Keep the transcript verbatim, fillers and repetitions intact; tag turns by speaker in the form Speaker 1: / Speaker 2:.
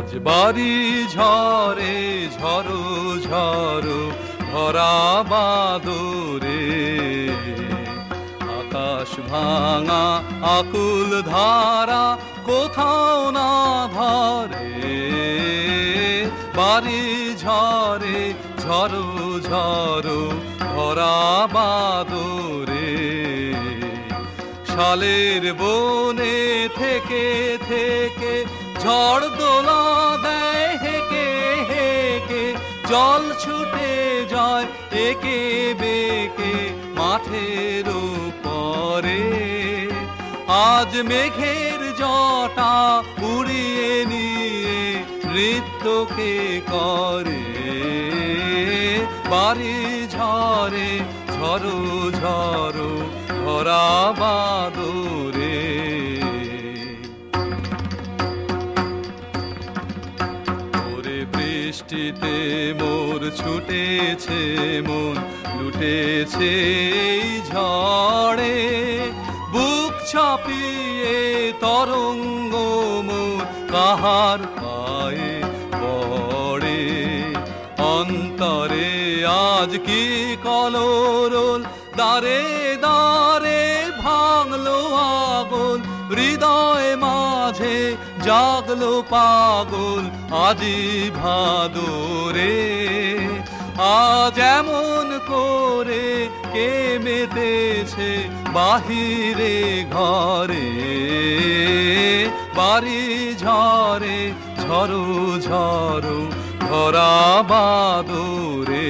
Speaker 1: আজ বাড়ি ঝরে ঝরো ঝরো ভরা বাদরে, আকাশ ভাঙা আকুল ধারা কোথাও না ধরে। বাড়ি ঝরে ঝরো ঝরো ভরা বাদরে, শালের বনে থেকে থেকে ঝড় দোলা দেয় হেকে হেকে, জল ছুটে যায় একে বেকে মাঠের উপরে। আজ মেঘের জটা উড়িয়ে নিয়ে নৃত্যকে করে, বাড়ি ঝরে ঝরো ঝরো ভরা বাদরে। বৃষ্টিতে মোর ছুটেছে মন, লুটেছে এই ঝড়ে, বুক ছাপিয়ে তরঙ্গ মোর কাহার পায়ে পড়ে। অন্তরে আজ কি কলরোল, দারে দারে ভাঙলো আগুন, হৃদয় মাঝে জাগলো পাগল আজি ভাদরে। আজ এমন করে কে মেতেছে বাহিরে ঘরে, বাড়ি ঝরে ঝরো ঝরো ভরা বাদরে।